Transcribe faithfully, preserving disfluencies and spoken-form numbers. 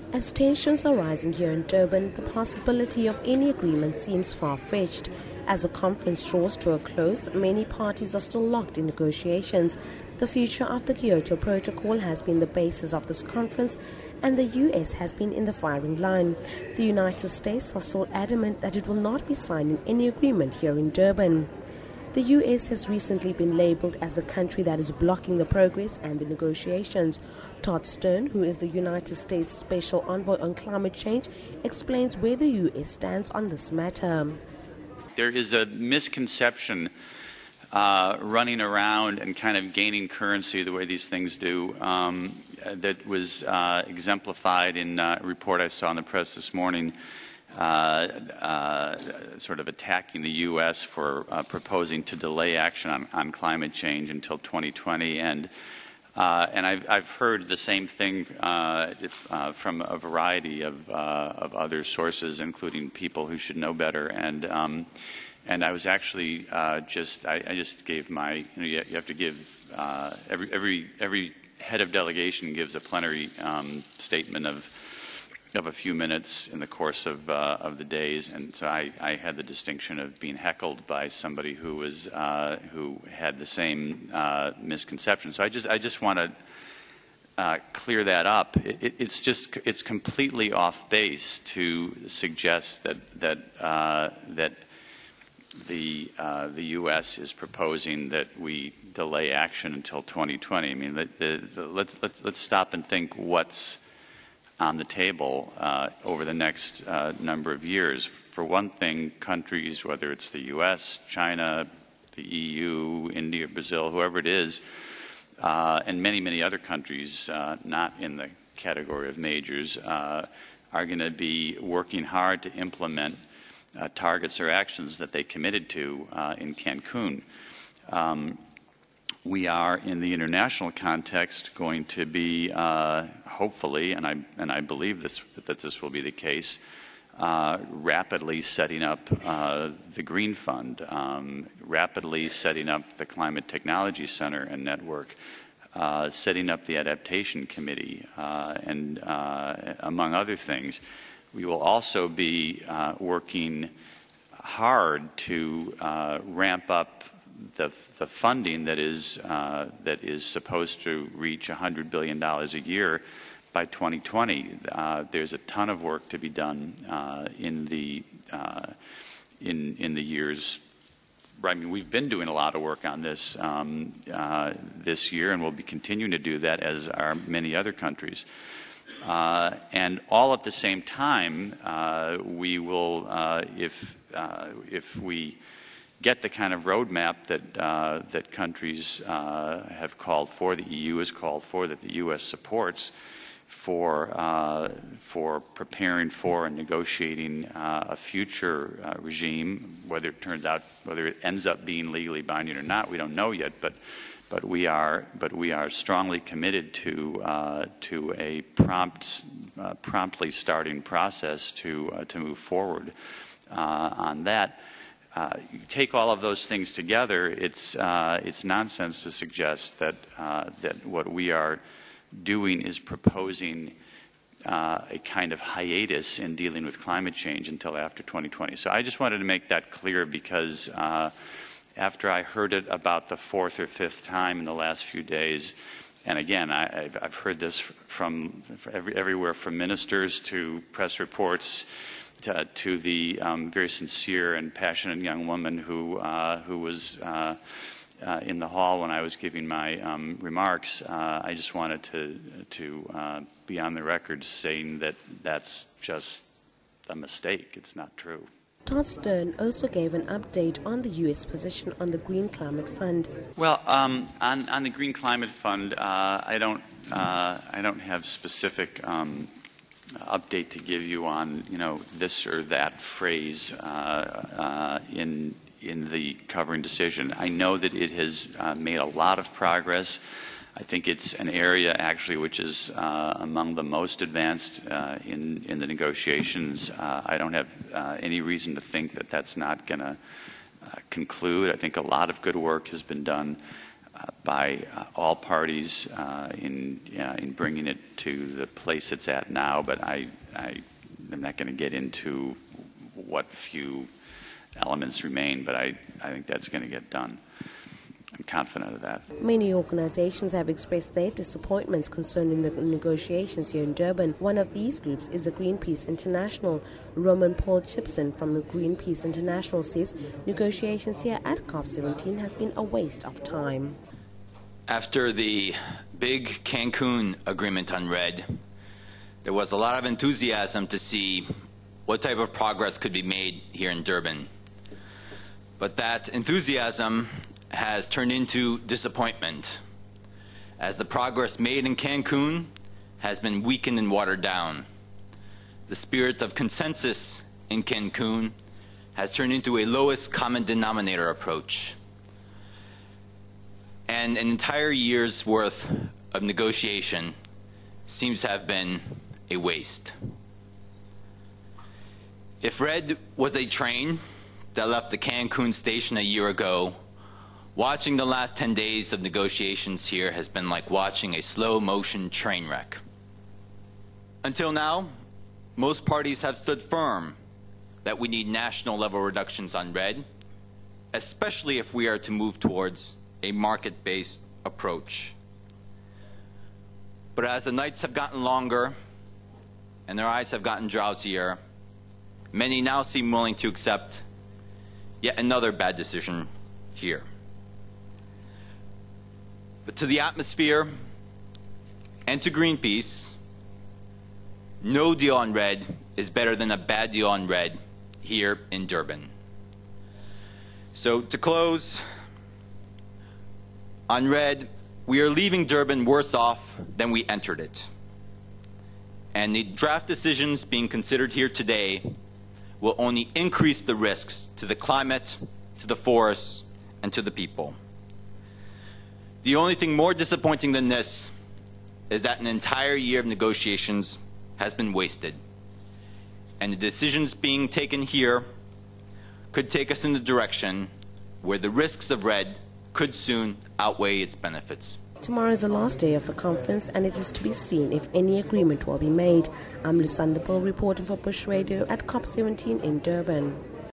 As tensions are rising here in Durban, the possibility of any agreement seems far-fetched. As the conference draws to a close, many parties are still locked in negotiations. The future of the Kyoto Protocol has been the basis of this conference, and the U S has been in the firing line. The United States are still adamant that it will not be signing any agreement here in Durban. The U S has recently been labelled as the country that is blocking the progress and the negotiations. Todd Stern, who is the United States Special Envoy on Climate Change, explains where the U S stands on this matter. There is a misconception uh, running around and kind of gaining currency the way these things do um, that was uh, exemplified in a report I saw in the press this morning. Uh, uh, sort of attacking the U S for uh, proposing to delay action on, on climate change until twenty twenty, and uh, and I've, I've heard the same thing uh, if, uh, from a variety of, uh, of other sources, including people who should know better. And um, and I was actually uh, just I, I just gave my you know you, you have to give uh, every every every head of delegation gives a plenary um, statement of. of a few minutes in the course of uh, of the days, and so I, I had the distinction of being heckled by somebody who was uh, who had the same uh, misconception. So I just I just want to uh, clear that up. It, it's just it's completely off base to suggest that that uh, that the uh, the U S is proposing that we delay action until twenty twenty. I mean, the, the, the, let's let's let's stop and think what's on the table uh, over the next uh, number of years. For one thing, countries, whether it's the U S, China, the E U, India, Brazil, whoever it is, uh, and many, many other countries uh, not in the category of majors, uh, are going to be working hard to implement uh, targets or actions that they committed to uh, in Cancun. Um, We are, in the international context, going to be, uh, hopefully, and I and I believe this, that this will be the case, uh, rapidly setting up uh, the Green Fund, um, rapidly setting up the Climate Technology Center and Network, uh, setting up the Adaptation Committee, uh, and uh, among other things. We will also be uh, working hard to uh, ramp up The, the funding that is uh, that is supposed to reach one hundred billion dollars a year by twenty twenty. Uh, there's a ton of work to be done uh, in the uh, in in the years. I mean, we've been doing a lot of work on this um, uh, this year, and we'll be continuing to do that, as are many other countries. Uh, and all at the same time, uh, we will, uh, if uh, if we get the kind of roadmap that uh, that countries uh, have called for, the E U has called for, that the U S supports for uh, for preparing for and negotiating uh, a future uh, regime. Whether it turns out, whether it ends up being legally binding or not, we don't know yet. But but we are but we are strongly committed to uh, to a prompt uh, promptly starting process to uh, to move forward uh, on that. Uh, you take all of those things together, it's uh, it's nonsense to suggest that uh, that what we are doing is proposing uh, a kind of hiatus in dealing with climate change until after twenty twenty. So I just wanted to make that clear, because uh, after I heard it about the fourth or fifth time in the last few days, and again, I, I've, I've heard this from every, everywhere from ministers to press reports, To, to the um, very sincere and passionate young woman who uh, who was uh, uh, in the hall when I was giving my um, remarks. Uh, I just wanted to to uh, be on the record saying that that's just a mistake. It's not true. Todd Stern also gave an update on the U S position on the Green Climate Fund. Well, um, on on the Green Climate Fund, uh, I don't uh, I don't have specific Um, update to give you on, you know, this or that phrase uh, uh, in in the covering decision. I know that it has uh, made a lot of progress. I think it's an area actually which is uh, among the most advanced uh, in in the negotiations. Uh, I don't have uh, any reason to think that that's not going to uh, conclude. I think a lot of good work has been done. by uh, all parties uh, in uh, in bringing it to the place it's at now. But I, I am not going to get into what few elements remain, but I, I think that's going to get done. I'm confident of that. Many organizations have expressed their disappointments concerning the negotiations here in Durban. One of these groups is the Greenpeace International. Roman Paul Chipson from Greenpeace International says negotiations here at COP seventeen has been a waste of time. After the big Cancun agreement on REDD, there was a lot of enthusiasm to see what type of progress could be made here in Durban. But that enthusiasm has turned into disappointment, as the progress made in Cancun has been weakened and watered down. The spirit of consensus in Cancun has turned into a lowest common denominator approach. And an entire year's worth of negotiation seems to have been a waste. If REDD was a train that left the Cancun station a year ago, watching the last ten days of negotiations here has been like watching a slow-motion train wreck. Until now, most parties have stood firm that we need national-level reductions on REDD, especially if we are to move towards a market-based approach. But as the nights have gotten longer and their eyes have gotten drowsier, many now seem willing to accept yet another bad decision here. But to the atmosphere and to Greenpeace, no deal on REDD is better than a bad deal on REDD here in Durban. So to close, on REDD, we are leaving Durban worse off than we entered it. And the draft decisions being considered here today will only increase the risks to the climate, to the forests, and to the people. The only thing more disappointing than this is that an entire year of negotiations has been wasted, and the decisions being taken here could take us in the direction where the risks of REDD could soon outweigh its benefits. Tomorrow is the last day of the conference, and it is to be seen if any agreement will be made. I'm Lusanda Bull reporting for Bush Radio at COP seventeen in Durban.